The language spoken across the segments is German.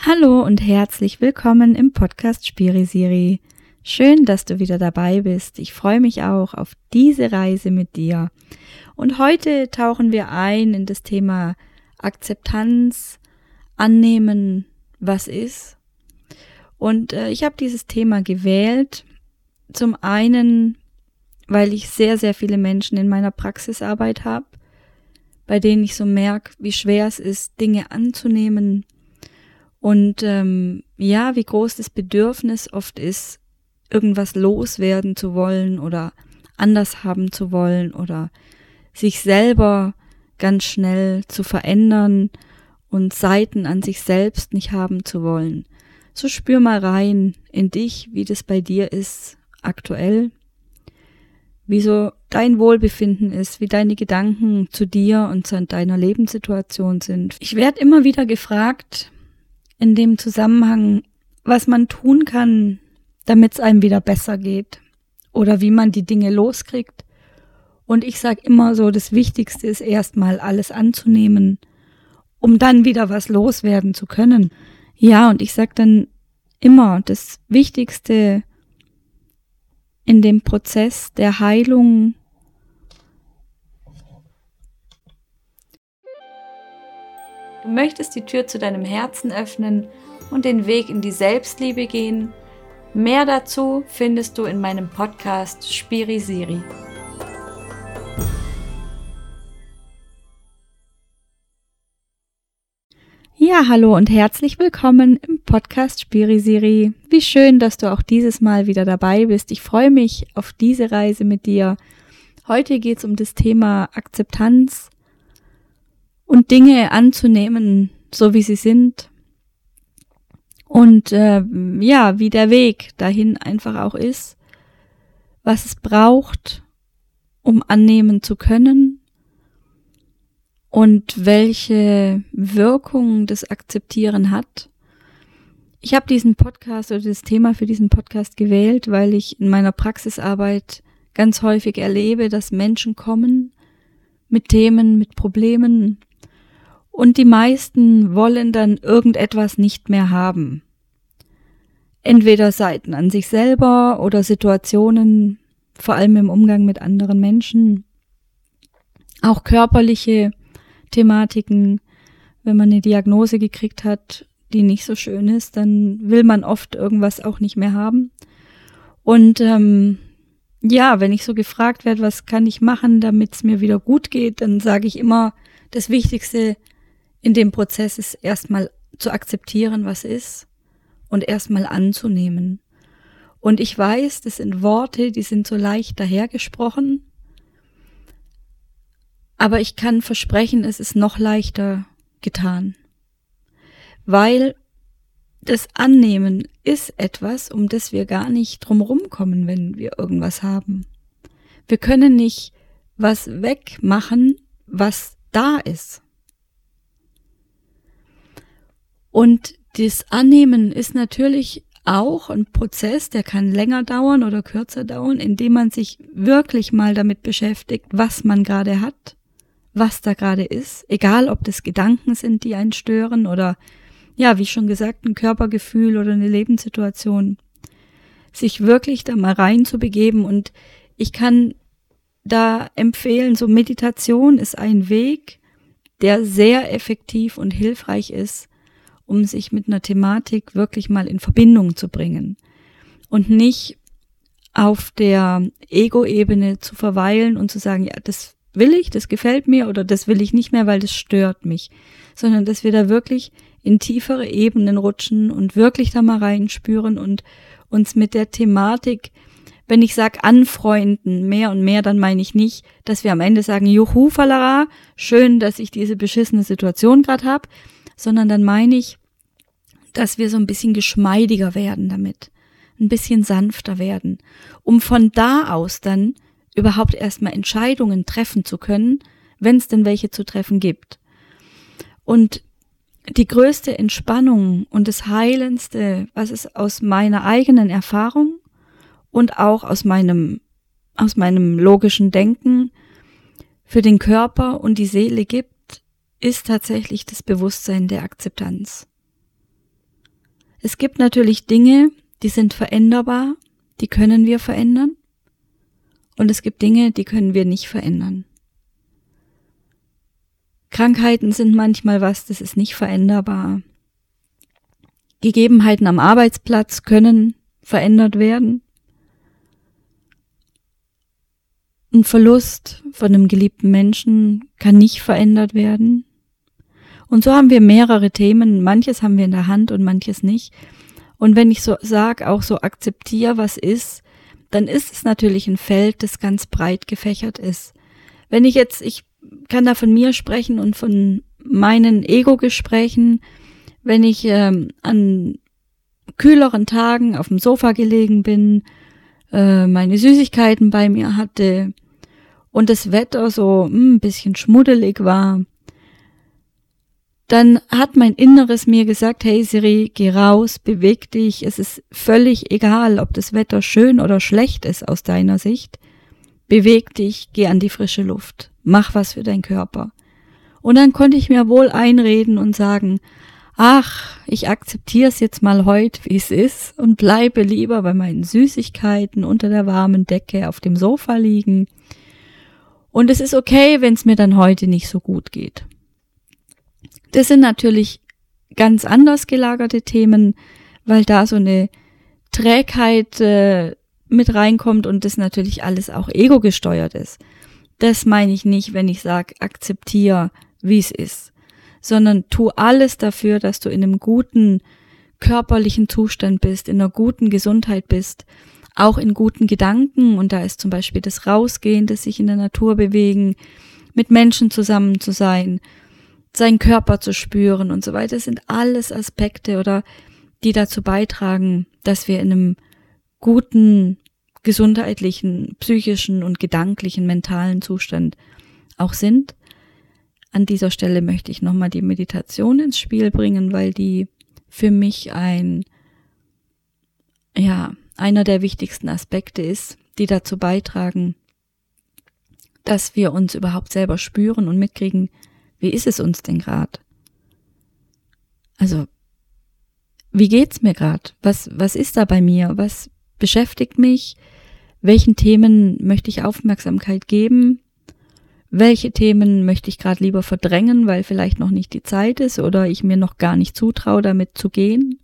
Hallo und herzlich willkommen im Podcast Spirisiri. Schön, dass du wieder dabei bist. Ich freue mich auch auf diese Reise mit dir. Und heute tauchen wir ein in das Thema Akzeptanz, Annehmen, was ist. Und ich habe dieses Thema gewählt, zum einen, weil ich sehr, sehr viele Menschen in meiner Praxisarbeit habe, bei denen ich so merke, wie schwer es ist, Dinge anzunehmen. Und wie groß das Bedürfnis oft ist, irgendwas loswerden zu wollen oder anders haben zu wollen oder sich selber ganz schnell zu verändern und Seiten an sich selbst nicht haben zu wollen. So spür mal rein in dich, wie das bei dir ist aktuell, wie so dein Wohlbefinden ist, wie deine Gedanken zu dir und zu deiner Lebenssituation sind. Ich werde immer wieder gefragt, in dem Zusammenhang, was man tun kann, damit es einem wieder besser geht oder wie man die Dinge loskriegt. Und ich sage immer so, das Wichtigste ist erstmal alles anzunehmen, um dann wieder was loswerden zu können. Ja, und ich sage dann immer, das Wichtigste in dem Prozess der Heilung Du möchtest die Tür zu deinem Herzen öffnen und den Weg in die Selbstliebe gehen. Mehr dazu findest du in meinem Podcast Spirisiri. Ja, hallo und herzlich willkommen im Podcast Spirisiri. Wie schön, dass du auch dieses Mal wieder dabei bist. Ich freue mich auf diese Reise mit dir. Heute geht es um das Thema Akzeptanz und Dinge anzunehmen, so wie sie sind. Und wie der Weg dahin einfach auch ist, was es braucht, um annehmen zu können und welche Wirkung das Akzeptieren hat. Ich habe diesen Podcast oder das Thema für diesen Podcast gewählt, weil ich in meiner Praxisarbeit ganz häufig erlebe, dass Menschen kommen mit Themen, mit Problemen, und die meisten wollen dann irgendetwas nicht mehr haben. Entweder Seiten an sich selber oder Situationen, vor allem im Umgang mit anderen Menschen. Auch körperliche Thematiken. Wenn man eine Diagnose gekriegt hat, die nicht so schön ist, dann will man oft irgendwas auch nicht mehr haben. Und wenn ich so gefragt werde, was kann ich machen, damit es mir wieder gut geht, dann sage ich immer, das Wichtigste in dem Prozess ist erstmal zu akzeptieren, was ist und erstmal anzunehmen. Und ich weiß, das sind Worte, die sind so leicht dahergesprochen, aber ich kann versprechen, es ist noch leichter getan. Weil das Annehmen ist etwas, um das wir gar nicht drumherum kommen, wenn wir irgendwas haben. Wir können nicht was wegmachen, was da ist. Und das Annehmen ist natürlich auch ein Prozess, der kann länger dauern oder kürzer dauern, indem man sich wirklich mal damit beschäftigt, was man gerade hat, was da gerade ist, egal ob das Gedanken sind, die einen stören oder, wie schon gesagt, ein Körpergefühl oder eine Lebenssituation, sich wirklich da mal reinzubegeben. Und ich kann da empfehlen, so Meditation ist ein Weg, der sehr effektiv und hilfreich ist, um sich mit einer Thematik wirklich mal in Verbindung zu bringen und nicht auf der Ego-Ebene zu verweilen und zu sagen, ja, das will ich, das gefällt mir oder das will ich nicht mehr, weil das stört mich, sondern dass wir da wirklich in tiefere Ebenen rutschen und wirklich da mal reinspüren und uns mit der Thematik, wenn ich sage anfreunden, mehr und mehr, dann meine ich nicht, dass wir am Ende sagen, juhu, falara, schön, dass ich diese beschissene Situation gerade habe, sondern dann meine ich, dass wir so ein bisschen geschmeidiger werden damit, ein bisschen sanfter werden, um von da aus dann überhaupt erstmal Entscheidungen treffen zu können, wenn es denn welche zu treffen gibt. Und die größte Entspannung und das Heilendste, was es aus meiner eigenen Erfahrung und auch aus meinem logischen Denken für den Körper und die Seele gibt, ist tatsächlich das Bewusstsein der Akzeptanz. Es gibt natürlich Dinge, die sind veränderbar, die können wir verändern. Und es gibt Dinge, die können wir nicht verändern. Krankheiten sind manchmal was, das ist nicht veränderbar. Gegebenheiten am Arbeitsplatz können verändert werden. Ein Verlust von einem geliebten Menschen kann nicht verändert werden. Und so haben wir mehrere Themen. Manches haben wir in der Hand und manches nicht. Und wenn ich so sage, auch so akzeptiere, was ist, dann ist es natürlich ein Feld, das ganz breit gefächert ist. Wenn ich kann da von mir sprechen und von meinen Ego-Gesprächen, wenn ich an kühleren Tagen auf dem Sofa gelegen bin, meine Süßigkeiten bei mir hatte und das Wetter so ein bisschen schmuddelig war, dann hat mein Inneres mir gesagt, hey Siri, geh raus, beweg dich, es ist völlig egal, ob das Wetter schön oder schlecht ist aus deiner Sicht. Beweg dich, geh an die frische Luft, mach was für deinen Körper. Und dann konnte ich mir wohl einreden und sagen, ach, ich akzeptiere es jetzt mal heute, wie es ist und bleibe lieber bei meinen Süßigkeiten unter der warmen Decke auf dem Sofa liegen. Und es ist okay, wenn es mir dann heute nicht so gut geht. Das sind natürlich ganz anders gelagerte Themen, weil da so eine Trägheit mit reinkommt und das natürlich alles auch ego-gesteuert ist. Das meine ich nicht, wenn ich sage, akzeptiere, wie es ist, sondern tu alles dafür, dass du in einem guten körperlichen Zustand bist, in einer guten Gesundheit bist, auch in guten Gedanken. Und da ist zum Beispiel das Rausgehen, das sich in der Natur bewegen, mit Menschen zusammen zu sein, seinen Körper zu spüren und so weiter. Das sind alles Aspekte die dazu beitragen, dass wir in einem guten, gesundheitlichen, psychischen und gedanklichen, mentalen Zustand auch sind. An dieser Stelle möchte ich nochmal die Meditation ins Spiel bringen, weil die für mich einer der wichtigsten Aspekte ist, die dazu beitragen, dass wir uns überhaupt selber spüren und mitkriegen, wie ist es uns denn gerade? Also, wie geht's mir gerade? Was ist da bei mir? Was beschäftigt mich? Welchen Themen möchte ich Aufmerksamkeit geben? Welche Themen möchte ich gerade lieber verdrängen, weil vielleicht noch nicht die Zeit ist oder ich mir noch gar nicht zutraue, damit zu gehen?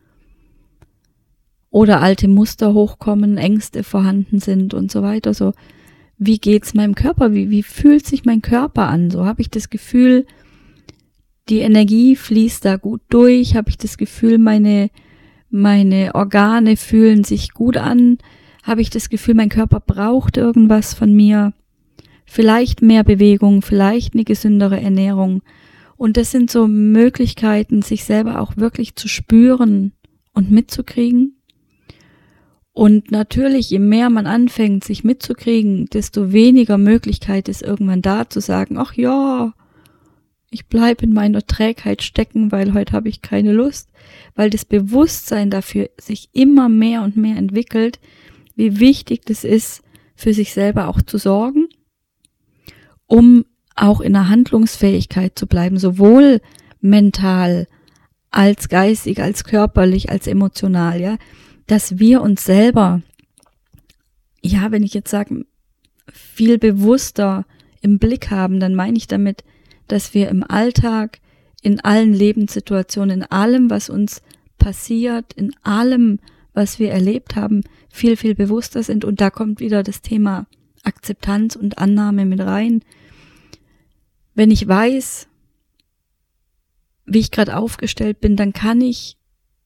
Oder alte Muster hochkommen, Ängste vorhanden sind und so weiter. So, wie geht's meinem Körper? Wie fühlt sich mein Körper an? So habe ich das Gefühl, die Energie fließt da gut durch. Habe ich das Gefühl, meine Organe fühlen sich gut an. Habe ich das Gefühl, mein Körper braucht irgendwas von mir. Vielleicht mehr Bewegung, vielleicht eine gesündere Ernährung. Und das sind so Möglichkeiten, sich selber auch wirklich zu spüren und mitzukriegen. Und natürlich, je mehr man anfängt, sich mitzukriegen, desto weniger Möglichkeit ist irgendwann da zu sagen, ach ja, ich bleibe in meiner Trägheit stecken, weil heute habe ich keine Lust. Weil das Bewusstsein dafür sich immer mehr und mehr entwickelt, wie wichtig das ist, für sich selber auch zu sorgen, um auch in der Handlungsfähigkeit zu bleiben, sowohl mental als geistig, als körperlich, als emotional, ja, dass wir uns selber, ja, wenn ich jetzt sage, viel bewusster im Blick haben, dann meine ich damit, dass wir im Alltag, in allen Lebenssituationen, in allem, was uns passiert, in allem, was wir erlebt haben, viel, viel bewusster sind. Und da kommt wieder das Thema Akzeptanz und Annahme mit rein. Wenn ich weiß, wie ich gerade aufgestellt bin, dann kann ich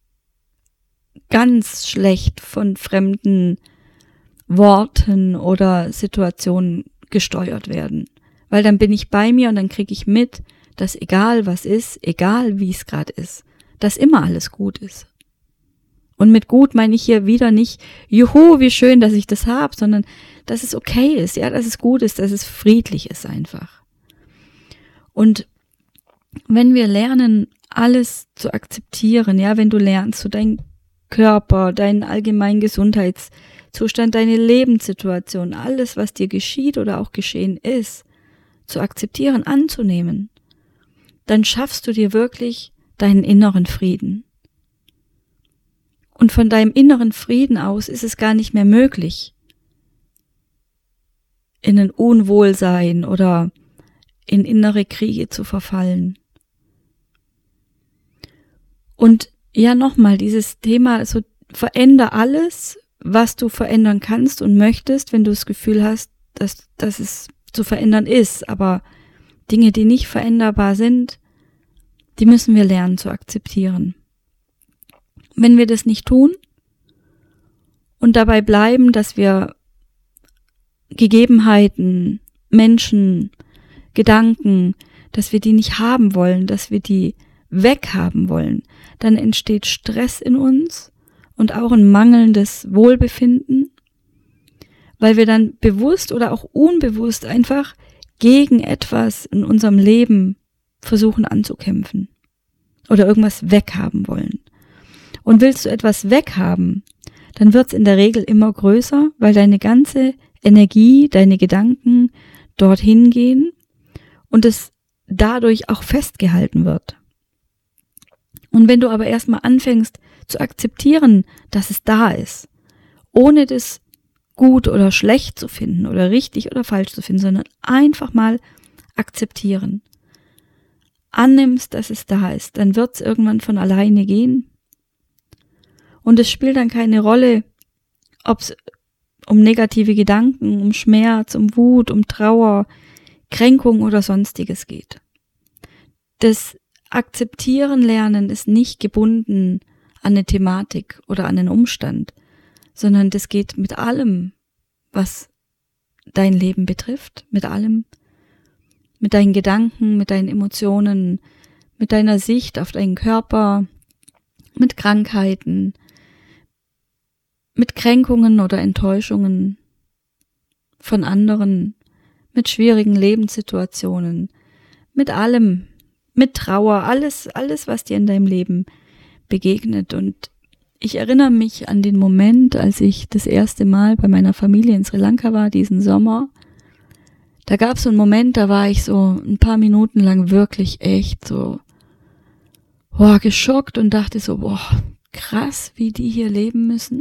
ganz schlecht von fremden Worten oder Situationen gesteuert werden. Weil dann bin ich bei mir und dann kriege ich mit, dass egal was ist, egal wie es gerade ist, dass immer alles gut ist. Und mit gut meine ich hier wieder nicht, juhu, wie schön, dass ich das habe, sondern dass es okay ist, ja, dass es gut ist, dass es friedlich ist einfach. Und wenn wir lernen, alles zu akzeptieren, ja, wenn du lernst, so deinen Körper, deinen allgemeinen Gesundheitszustand, deine Lebenssituation, alles, was dir geschieht oder auch geschehen ist, zu akzeptieren, anzunehmen, dann schaffst du dir wirklich deinen inneren Frieden. Und von deinem inneren Frieden aus ist es gar nicht mehr möglich, in ein Unwohlsein oder in innere Kriege zu verfallen. Und ja, nochmal, dieses Thema, so veränder alles, was du verändern kannst und möchtest, wenn du das Gefühl hast, dass es zu verändern ist. Aber Dinge, die nicht veränderbar sind, die müssen wir lernen zu akzeptieren. Wenn wir das nicht tun und dabei bleiben, dass wir Gegebenheiten, Menschen, Gedanken, dass wir die nicht haben wollen, dass wir die weghaben wollen, dann entsteht Stress in uns und auch ein mangelndes Wohlbefinden, weil wir dann bewusst oder auch unbewusst einfach gegen etwas in unserem Leben versuchen anzukämpfen oder irgendwas weghaben wollen. Und willst du etwas weghaben, dann wird es in der Regel immer größer, weil deine ganze Energie, deine Gedanken dorthin gehen und es dadurch auch festgehalten wird. Und wenn du aber erstmal anfängst zu akzeptieren, dass es da ist, ohne das gut oder schlecht zu finden oder richtig oder falsch zu finden, sondern einfach mal akzeptieren, annimmst, dass es da ist, dann wird es irgendwann von alleine gehen. Und es spielt dann keine Rolle, ob es um negative Gedanken, um Schmerz, um Wut, um Trauer, Kränkung oder Sonstiges geht. Das Akzeptieren lernen ist nicht gebunden an eine Thematik oder an einen Umstand, sondern das geht mit allem, was dein Leben betrifft, mit allem, mit deinen Gedanken, mit deinen Emotionen, mit deiner Sicht auf deinen Körper, mit Krankheiten, mit Kränkungen oder Enttäuschungen von anderen, mit schwierigen Lebenssituationen, mit allem, mit Trauer, alles, was dir in deinem Leben begegnet. Und ich erinnere mich an den Moment, als ich das erste Mal bei meiner Familie in Sri Lanka war, diesen Sommer. Da gab es so einen Moment, da war ich so ein paar Minuten lang wirklich echt so geschockt und dachte so, krass, wie die hier leben müssen.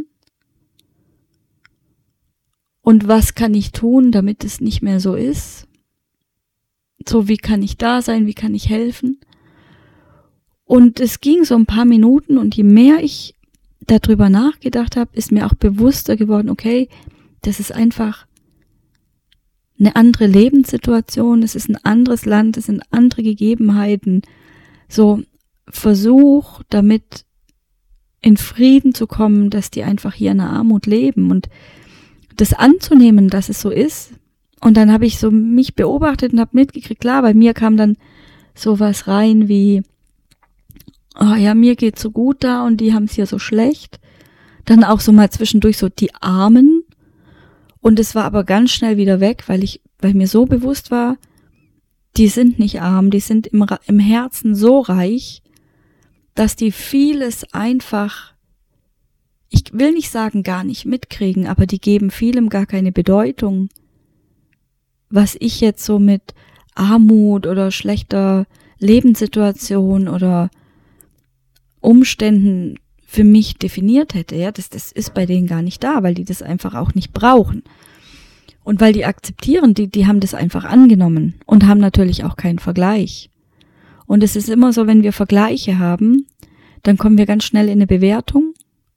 Und was kann ich tun, damit es nicht mehr so ist? So, wie kann ich da sein? Wie kann ich helfen? Und es ging so ein paar Minuten und je mehr ich darüber nachgedacht habe, ist mir auch bewusster geworden, okay, das ist einfach eine andere Lebenssituation, es ist ein anderes Land, es sind andere Gegebenheiten. So, versuch damit in Frieden zu kommen, dass die einfach hier in der Armut leben und das anzunehmen, dass es so ist. Und dann habe ich so mich beobachtet und habe mitgekriegt, klar, bei mir kam dann sowas rein wie, mir geht's so gut da und die haben es hier so schlecht. Dann auch so mal zwischendurch so die Armen. Und es war aber ganz schnell wieder weg, weil mir so bewusst war, die sind nicht arm, die sind im Herzen so reich, dass die vieles einfach, ich will nicht sagen gar nicht mitkriegen, aber die geben vielem gar keine Bedeutung. Was ich jetzt so mit Armut oder schlechter Lebenssituation oder Umständen für mich definiert hätte, ja, das ist bei denen gar nicht da, weil die das einfach auch nicht brauchen. Und weil die akzeptieren, die haben das einfach angenommen und haben natürlich auch keinen Vergleich. Und es ist immer so, wenn wir Vergleiche haben, dann kommen wir ganz schnell in eine Bewertung.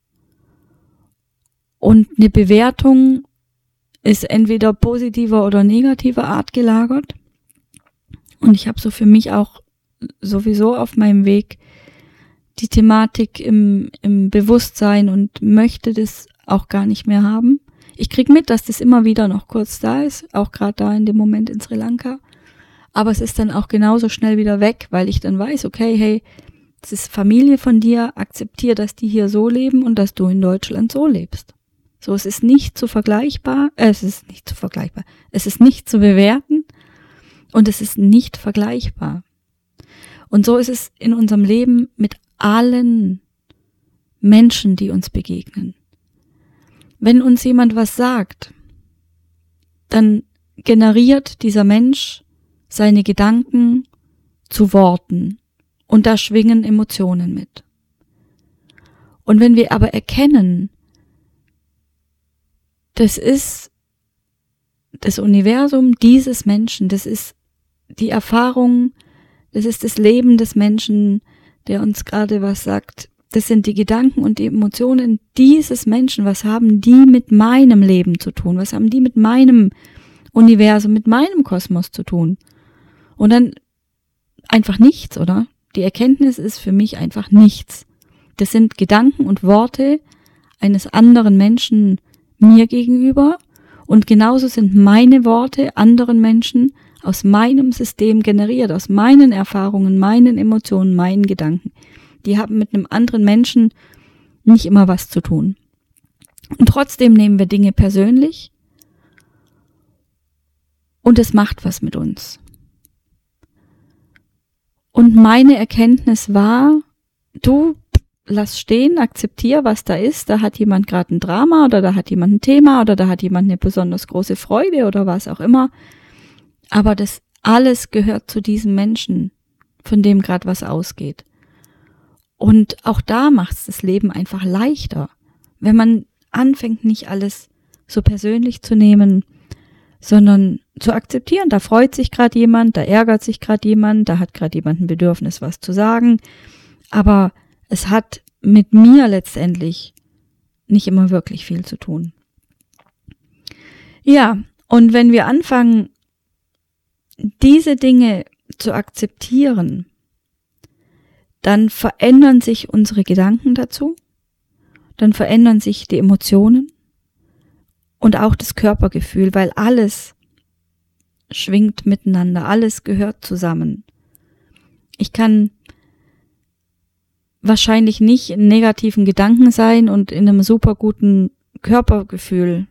Und eine Bewertung ist entweder positiver oder negativer Art gelagert. Und ich habe so für mich auch sowieso auf meinem Weg die Thematik im Bewusstsein und möchte das auch gar nicht mehr haben. Ich krieg mit, dass das immer wieder noch kurz da ist, auch gerade da in dem Moment in Sri Lanka. Aber es ist dann auch genauso schnell wieder weg, weil ich dann weiß, okay, hey, das ist Familie von dir, akzeptier, dass die hier so leben und dass du in Deutschland so lebst. So, es ist nicht zu vergleichbar, es ist nicht zu bewerten und es ist nicht vergleichbar. Und so ist es in unserem Leben mit allen Menschen, die uns begegnen. Wenn uns jemand was sagt, dann generiert dieser Mensch seine Gedanken zu Worten und da schwingen Emotionen mit. Und wenn wir aber erkennen, das ist das Universum dieses Menschen, das ist die Erfahrung, das ist das Leben des Menschen, der uns gerade was sagt. Das sind die Gedanken und die Emotionen dieses Menschen. Was haben die mit meinem Leben zu tun? Was haben die mit meinem Universum, mit meinem Kosmos zu tun? Und dann einfach nichts, oder? Die Erkenntnis ist für mich einfach nichts. Das sind Gedanken und Worte eines anderen Menschen mir gegenüber und genauso sind meine Worte anderen Menschen aus meinem System generiert, aus meinen Erfahrungen, meinen Emotionen, meinen Gedanken. Die haben mit einem anderen Menschen nicht immer was zu tun. Und trotzdem nehmen wir Dinge persönlich und es macht was mit uns. Und meine Erkenntnis war, du lass stehen, akzeptier, was da ist. Da hat jemand gerade ein Drama oder da hat jemand ein Thema oder da hat jemand eine besonders große Freude oder was auch immer. Aber das alles gehört zu diesem Menschen, von dem gerade was ausgeht. Und auch da macht es das Leben einfach leichter, wenn man anfängt, nicht alles so persönlich zu nehmen, sondern zu akzeptieren. Da freut sich gerade jemand, da ärgert sich gerade jemand, da hat gerade jemand ein Bedürfnis, was zu sagen. Aber es hat mit mir letztendlich nicht immer wirklich viel zu tun. Ja, und wenn wir anfangen, diese Dinge zu akzeptieren, dann verändern sich unsere Gedanken dazu, dann verändern sich die Emotionen und auch das Körpergefühl, weil alles schwingt miteinander, alles gehört zusammen. Ich kann wahrscheinlich nicht in negativen Gedanken sein und in einem super guten Körpergefühl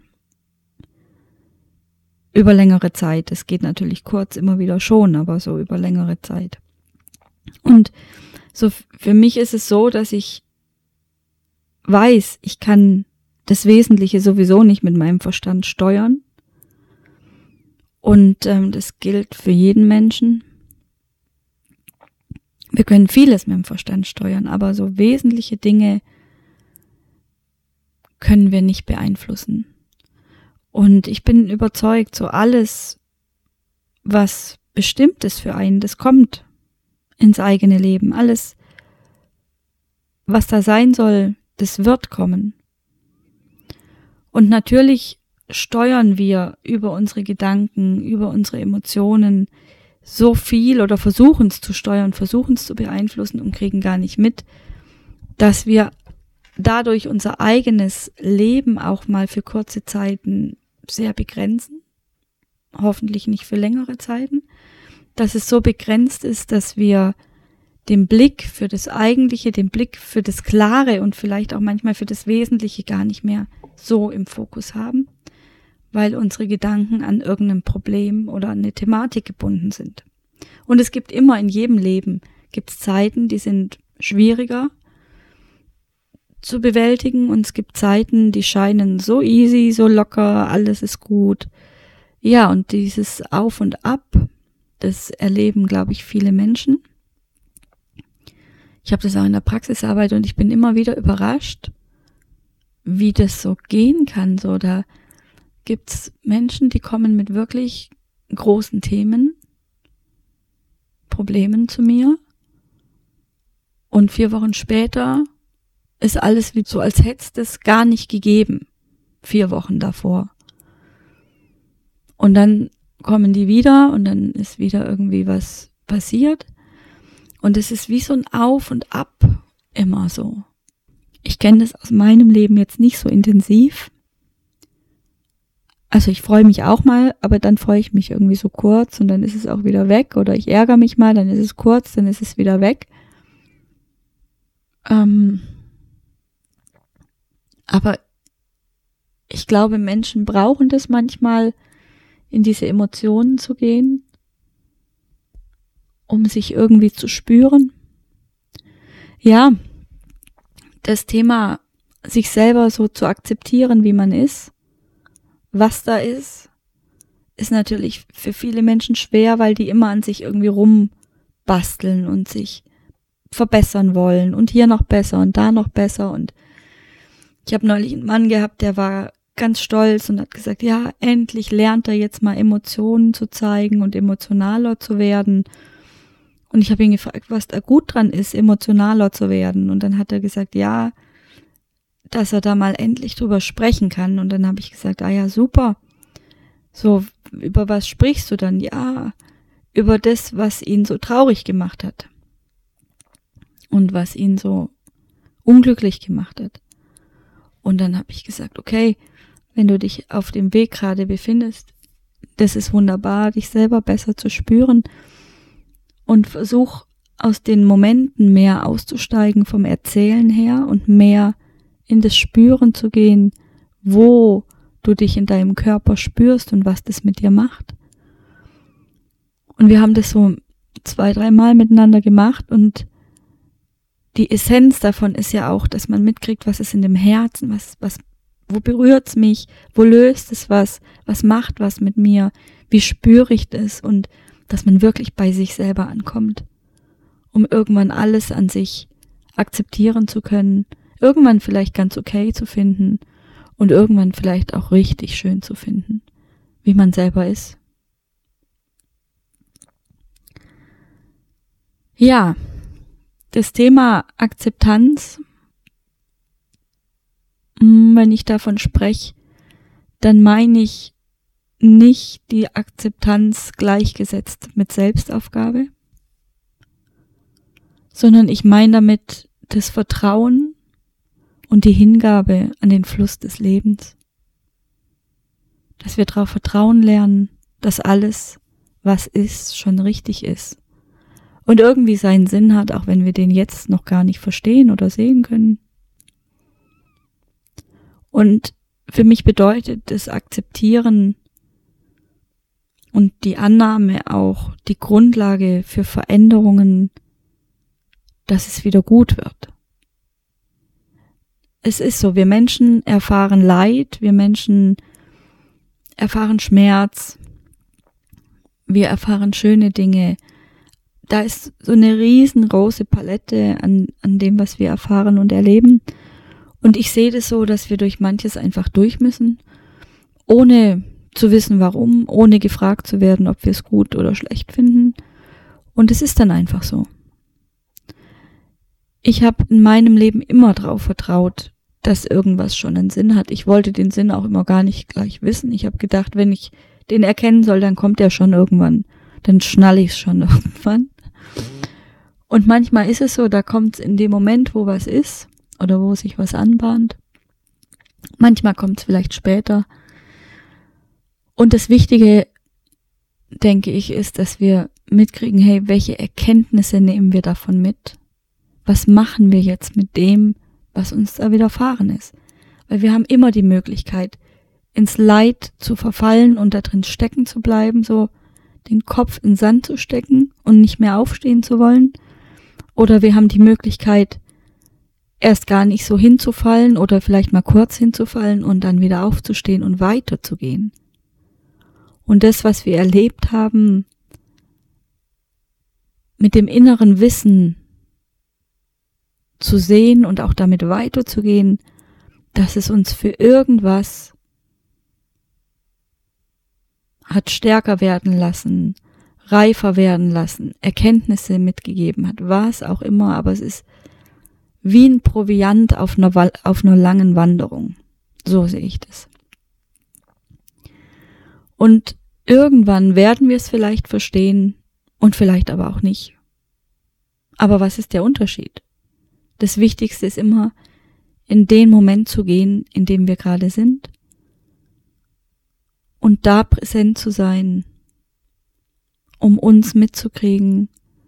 über längere Zeit. Es geht natürlich kurz immer wieder schon, aber so über längere Zeit. Und so für mich ist es so, dass ich weiß, ich kann das Wesentliche sowieso nicht mit meinem Verstand steuern. Und das gilt für jeden Menschen. Wir können vieles mit dem Verstand steuern, aber so wesentliche Dinge können wir nicht beeinflussen. Und ich bin überzeugt, so alles, was bestimmt ist für einen, das kommt ins eigene Leben. Alles, was da sein soll, das wird kommen. Und natürlich steuern wir über unsere Gedanken, über unsere Emotionen so viel oder versuchen es zu steuern, versuchen es zu beeinflussen und kriegen gar nicht mit, dass wir dadurch unser eigenes Leben auch mal für kurze Zeiten sehr begrenzen, hoffentlich nicht für längere Zeiten, dass es so begrenzt ist, dass wir den Blick für das Eigentliche, den Blick für das Klare und vielleicht auch manchmal für das Wesentliche gar nicht mehr so im Fokus haben, weil unsere Gedanken an irgendeinem Problem oder an eine Thematik gebunden sind. Und es gibt immer in jedem Leben, gibt es Zeiten, die sind schwieriger zu bewältigen und es gibt Zeiten, die scheinen so easy, so locker, alles ist gut. Ja, und dieses Auf und Ab, das erleben, glaube ich, viele Menschen. Ich habe das auch in der Praxisarbeit und ich bin immer wieder überrascht, wie das so gehen kann. So, da gibt's Menschen, die kommen mit wirklich großen Themen, Problemen zu mir und 4 Wochen später ist alles wie so, als hätte es das gar nicht gegeben, 4 Wochen davor. Und dann kommen die wieder und dann ist wieder irgendwie was passiert und es ist wie so ein Auf und Ab immer so. Ich kenne das aus meinem Leben jetzt nicht so intensiv. Also ich freue mich auch mal, aber dann freue ich mich irgendwie so kurz und dann ist es auch wieder weg. Oder ich ärgere mich mal, dann ist es kurz, dann ist es wieder weg. Aber ich glaube, Menschen brauchen das manchmal, in diese Emotionen zu gehen, um sich irgendwie zu spüren. Ja, das Thema, sich selber so zu akzeptieren, wie man ist, was da ist natürlich für viele Menschen schwer, weil die immer an sich irgendwie rumbasteln und sich verbessern wollen und hier noch besser und da noch besser und Ich habe neulich einen Mann gehabt, der war ganz stolz und hat gesagt, ja, endlich lernt er jetzt mal Emotionen zu zeigen und emotionaler zu werden. Und ich habe ihn gefragt, was da gut dran ist, emotionaler zu werden. Und dann hat er gesagt, ja, dass er da mal endlich drüber sprechen kann. Und dann habe ich gesagt, ja, super. So, über was sprichst du dann? Ja, über das, was ihn so traurig gemacht hat. Und was ihn so unglücklich gemacht hat. Und dann habe ich gesagt, okay, wenn du dich auf dem Weg gerade befindest, das ist wunderbar, dich selber besser zu spüren und versuch aus den Momenten mehr auszusteigen vom Erzählen her und mehr in das Spüren zu gehen, wo du dich in deinem Körper spürst und was das mit dir macht. Und wir haben das so 2-3 Mal miteinander gemacht und die Essenz davon ist ja auch, dass man mitkriegt, was ist in dem Herzen, wo berührt's mich, wo löst es was macht was mit mir, wie spüre ich das und dass man wirklich bei sich selber ankommt, um irgendwann alles an sich akzeptieren zu können, irgendwann vielleicht ganz okay zu finden und irgendwann vielleicht auch richtig schön zu finden, wie man selber ist. Ja, das Thema Akzeptanz, wenn ich davon spreche, dann meine ich nicht die Akzeptanz gleichgesetzt mit Selbstaufgabe, sondern ich meine damit das Vertrauen und die Hingabe an den Fluss des Lebens. Dass wir darauf vertrauen lernen, dass alles, was ist, schon richtig ist. Und irgendwie seinen Sinn hat, auch wenn wir den jetzt noch gar nicht verstehen oder sehen können. Und für mich bedeutet das Akzeptieren und die Annahme auch die Grundlage für Veränderungen, dass es wieder gut wird. Es ist so, wir Menschen erfahren Leid, wir Menschen erfahren Schmerz, wir erfahren schöne Dinge. Da ist so eine riesengroße Palette an dem, was wir erfahren und erleben. Und ich sehe das so, dass wir durch manches einfach durch müssen, ohne zu wissen, warum, ohne gefragt zu werden, ob wir es gut oder schlecht finden. Und es ist dann einfach so. Ich habe in meinem Leben immer darauf vertraut, dass irgendwas schon einen Sinn hat. Ich wollte den Sinn auch immer gar nicht gleich wissen. Ich habe gedacht, wenn ich den erkennen soll, dann kommt er schon irgendwann. Dann schnalle ich es schon irgendwann. Und manchmal ist es so, da kommt es in dem Moment, wo was ist oder wo sich was anbahnt. Manchmal kommt es vielleicht später. Und das Wichtige, denke ich, ist, dass wir mitkriegen, hey, welche Erkenntnisse nehmen wir davon mit? Was machen wir jetzt mit dem, was uns da widerfahren ist? Weil wir haben immer die Möglichkeit, ins Leid zu verfallen und da drin stecken zu bleiben, so den Kopf in den Sand zu stecken und nicht mehr aufstehen zu wollen. Oder wir haben die Möglichkeit, erst gar nicht so hinzufallen oder vielleicht mal kurz hinzufallen und dann wieder aufzustehen und weiterzugehen. Und das, was wir erlebt haben, mit dem inneren Wissen zu sehen und auch damit weiterzugehen, dass es uns für irgendwas hat stärker werden lassen, reifer werden lassen, Erkenntnisse mitgegeben hat, was auch immer, aber es ist wie ein Proviant auf einer langen Wanderung. So sehe ich das. Und irgendwann werden wir es vielleicht verstehen und vielleicht aber auch nicht. Aber was ist der Unterschied? Das Wichtigste ist immer, in den Moment zu gehen, in dem wir gerade sind und da präsent zu sein, um uns mitzukriegen,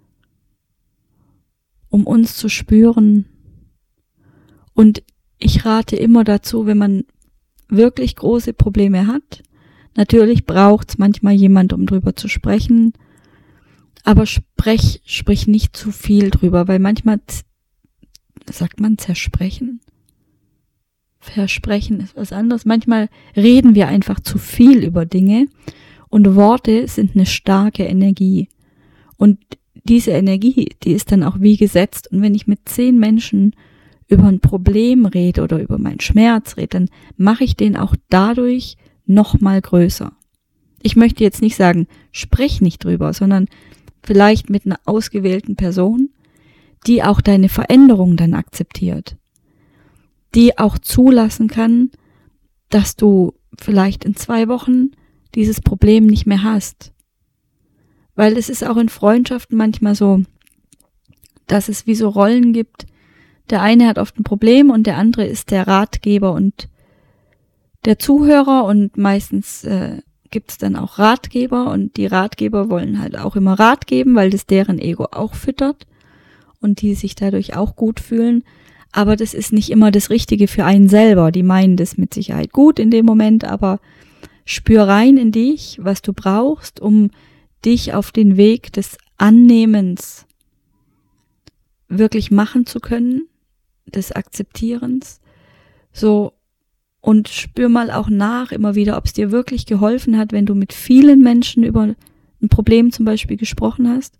um uns zu spüren. Und ich rate immer dazu, wenn man wirklich große Probleme hat, natürlich braucht es manchmal jemand, um drüber zu sprechen, aber sprich nicht zu viel drüber, weil manchmal sagt man zersprechen. Versprechen ist was anderes. Manchmal reden wir einfach zu viel über Dinge und Worte sind eine starke Energie. Und diese Energie, die ist dann auch wie gesetzt. Und wenn ich mit 10 Menschen über ein Problem rede oder über meinen Schmerz rede, dann mache ich den auch dadurch noch mal größer. Ich möchte jetzt nicht sagen, sprich nicht drüber, sondern vielleicht mit einer ausgewählten Person, die auch deine Veränderung dann akzeptiert, die auch zulassen kann, dass du vielleicht in 2 Wochen dieses Problem nicht mehr hast. Weil es ist auch in Freundschaften manchmal so, dass es wie so Rollen gibt. Der eine hat oft ein Problem und der andere ist der Ratgeber und der Zuhörer, und meistens gibt es dann auch Ratgeber, und die Ratgeber wollen halt auch immer Rat geben, weil das deren Ego auch füttert und die sich dadurch auch gut fühlen. Aber das ist nicht immer das Richtige für einen selber. Die meinen das mit Sicherheit gut in dem Moment, aber spür rein in dich, was du brauchst, um dich auf den Weg des Annehmens wirklich machen zu können, des Akzeptierens. So, und spür mal auch nach immer wieder, ob es dir wirklich geholfen hat, wenn du mit vielen Menschen über ein Problem zum Beispiel gesprochen hast,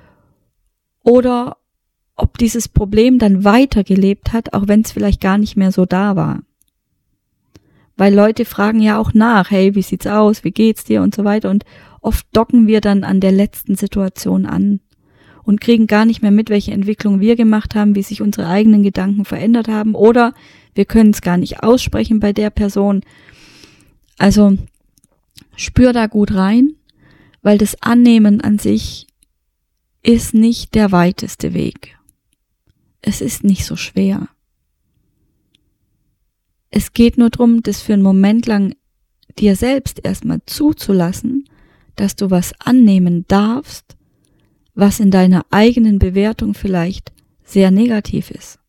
oder ob dieses Problem dann weitergelebt hat, auch wenn es vielleicht gar nicht mehr so da war. Weil Leute fragen ja auch nach, hey, wie sieht's aus, wie geht's dir und so weiter, und oft docken wir dann an der letzten Situation an und kriegen gar nicht mehr mit, welche Entwicklung wir gemacht haben, wie sich unsere eigenen Gedanken verändert haben, oder wir können es gar nicht aussprechen bei der Person. Also spür da gut rein, weil das Annehmen an sich ist nicht der weiteste Weg. Es ist nicht so schwer. Es geht nur darum, das für einen Moment lang dir selbst erstmal zuzulassen, dass du was annehmen darfst, was in deiner eigenen Bewertung vielleicht sehr negativ ist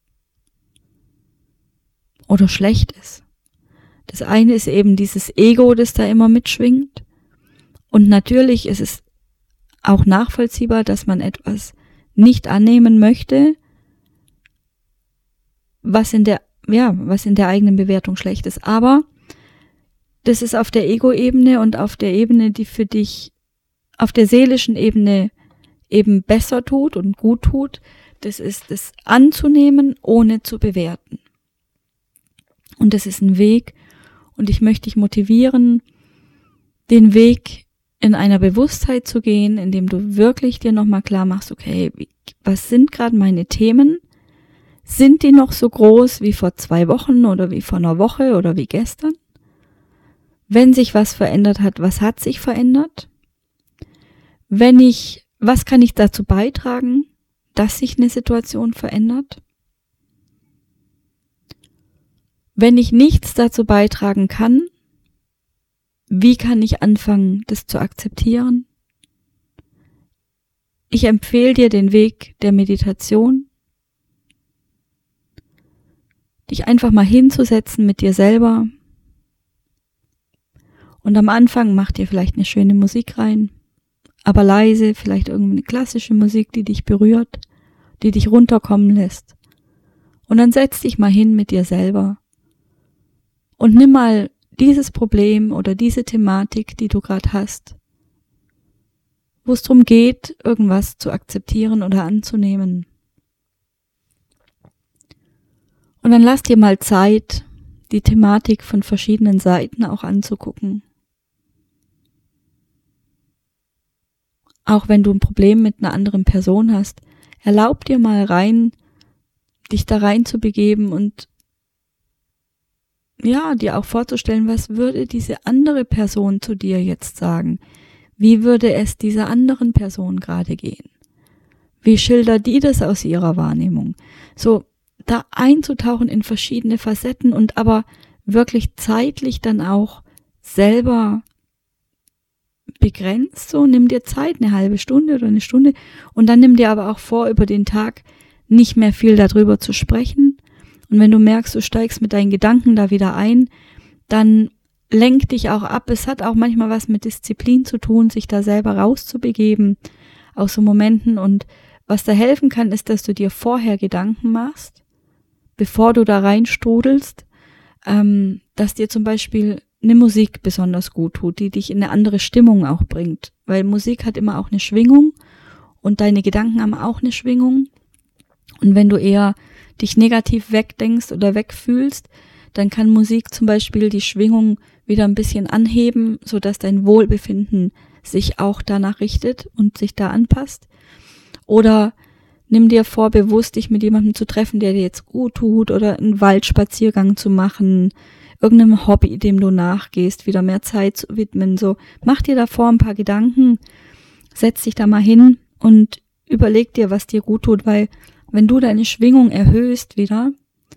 oder schlecht ist. Das eine ist eben dieses Ego, das da immer mitschwingt, und natürlich ist es auch nachvollziehbar, dass man etwas nicht annehmen möchte, was in der eigenen Bewertung schlecht ist. Aber das ist auf der Ego-Ebene und auf der Ebene, die für dich auf der seelischen Ebene eben besser tut und gut tut. Das ist das anzunehmen, ohne zu bewerten. Und das ist ein Weg, und ich möchte dich motivieren, den Weg in einer Bewusstheit zu gehen, indem du wirklich dir nochmal klar machst, okay, was sind gerade meine Themen? Sind die noch so groß wie vor 2 Wochen oder wie vor einer Woche oder wie gestern? Wenn sich was verändert hat, was hat sich verändert? Was kann ich dazu beitragen, dass sich eine Situation verändert? Wenn ich nichts dazu beitragen kann, wie kann ich anfangen, das zu akzeptieren? Ich empfehle dir den Weg der Meditation, dich einfach mal hinzusetzen mit dir selber. Und am Anfang mach dir vielleicht eine schöne Musik rein, aber leise, vielleicht irgendeine klassische Musik, die dich berührt, die dich runterkommen lässt. Und dann setz dich mal hin mit dir selber und nimm mal dieses Problem oder diese Thematik, die du gerade hast, wo es darum geht, irgendwas zu akzeptieren oder anzunehmen. Und dann lass dir mal Zeit, die Thematik von verschiedenen Seiten auch anzugucken. Auch wenn du ein Problem mit einer anderen Person hast, erlaub dir mal dich da rein zu begeben und ja, dir auch vorzustellen, was würde diese andere Person zu dir jetzt sagen? Wie würde es dieser anderen Person gerade gehen? Wie schildert die das aus ihrer Wahrnehmung? So, da einzutauchen in verschiedene Facetten und aber wirklich zeitlich dann auch selber begrenzt, so nimm dir Zeit, eine halbe Stunde oder eine Stunde, und dann nimm dir aber auch vor, über den Tag nicht mehr viel darüber zu sprechen. Und wenn du merkst, du steigst mit deinen Gedanken da wieder ein, dann lenk dich auch ab. Es hat auch manchmal was mit Disziplin zu tun, sich da selber rauszubegeben aus so Momenten. Und was da helfen kann, ist, dass du dir vorher Gedanken machst, bevor du da reinstrudelst, dass dir zum Beispiel eine Musik besonders gut tut, die dich in eine andere Stimmung auch bringt. Weil Musik hat immer auch eine Schwingung und deine Gedanken haben auch eine Schwingung. Und wenn du eher dich negativ wegdenkst oder wegfühlst, dann kann Musik zum Beispiel die Schwingung wieder ein bisschen anheben, sodass dein Wohlbefinden sich auch danach richtet und sich da anpasst. Oder nimm dir vor, bewusst dich mit jemandem zu treffen, der dir jetzt gut tut, oder einen Waldspaziergang zu machen, irgendeinem Hobby, dem du nachgehst, wieder mehr Zeit zu widmen. So, mach dir davor ein paar Gedanken, setz dich da mal hin und überleg dir, was dir gut tut, weil wenn du deine Schwingung erhöhst wieder,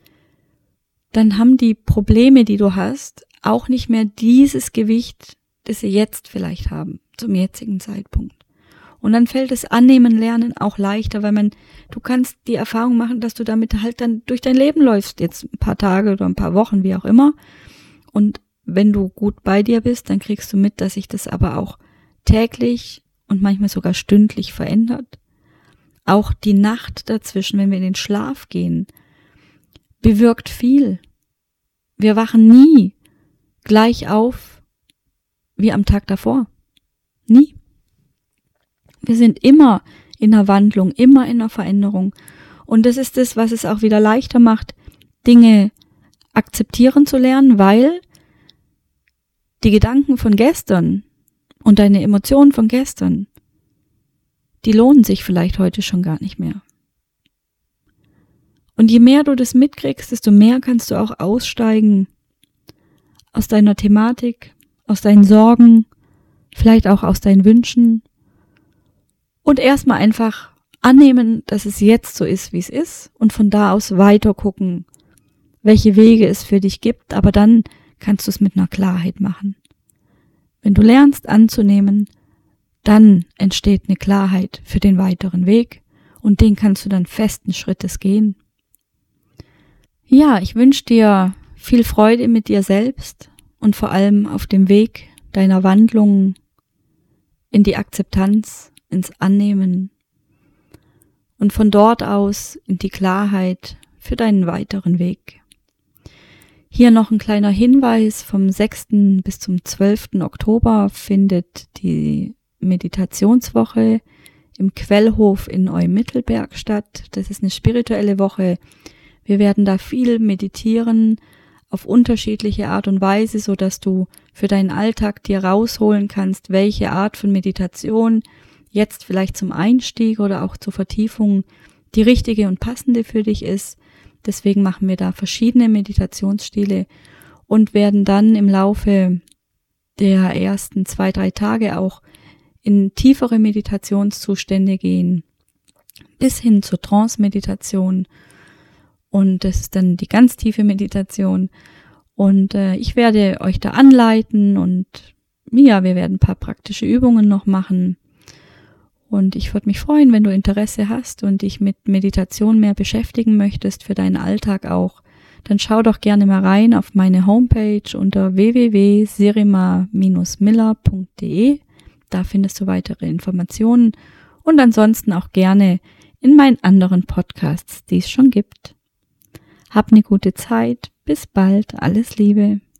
dann haben die Probleme, die du hast, auch nicht mehr dieses Gewicht, das sie jetzt vielleicht haben, zum jetzigen Zeitpunkt. Und dann fällt das Annehmen, Lernen auch leichter, weil du kannst die Erfahrung machen, dass du damit halt dann durch dein Leben läufst, jetzt ein paar Tage oder ein paar Wochen, wie auch immer. Und wenn du gut bei dir bist, dann kriegst du mit, dass sich das aber auch täglich und manchmal sogar stündlich verändert. Auch die Nacht dazwischen, wenn wir in den Schlaf gehen, bewirkt viel. Wir wachen nie gleich auf wie am Tag davor. Nie. Wir sind immer in einer Wandlung, immer in einer Veränderung. Und das ist das, was es auch wieder leichter macht, Dinge akzeptieren zu lernen, weil die Gedanken von gestern und deine Emotionen von gestern, die lohnen sich vielleicht heute schon gar nicht mehr. Und je mehr du das mitkriegst, desto mehr kannst du auch aussteigen aus deiner Thematik, aus deinen Sorgen, vielleicht auch aus deinen Wünschen und erstmal einfach annehmen, dass es jetzt so ist, wie es ist und von da aus weiter gucken, welche Wege es für dich gibt, aber dann kannst du es mit einer Klarheit machen. Wenn du lernst anzunehmen, dann entsteht eine Klarheit für den weiteren Weg und den kannst du dann festen Schrittes gehen. Ja, ich wünsche dir viel Freude mit dir selbst und vor allem auf dem Weg deiner Wandlung in die Akzeptanz, ins Annehmen und von dort aus in die Klarheit für deinen weiteren Weg. Hier noch ein kleiner Hinweis: vom 6. bis zum 12. Oktober findet die Meditationswoche im Quellhof in Eumittelberg statt. Das ist eine spirituelle Woche. Wir werden da viel meditieren auf unterschiedliche Art und Weise, so dass du für deinen Alltag dir rausholen kannst, welche Art von Meditation jetzt vielleicht zum Einstieg oder auch zur Vertiefung die richtige und passende für dich ist. Deswegen machen wir da verschiedene Meditationsstile und werden dann im Laufe der ersten 2-3 Tage auch in tiefere Meditationszustände gehen, bis hin zur Trance-Meditation. Und das ist dann die ganz tiefe Meditation. Und ich werde euch da anleiten und ja, wir werden ein paar praktische Übungen noch machen. Und ich würde mich freuen, wenn du Interesse hast und dich mit Meditation mehr beschäftigen möchtest, für deinen Alltag auch. Dann schau doch gerne mal rein auf meine Homepage unter www.sirima-miller.de. Da findest du weitere Informationen und ansonsten auch gerne in meinen anderen Podcasts, die es schon gibt. Hab eine gute Zeit. Bis bald. Alles Liebe.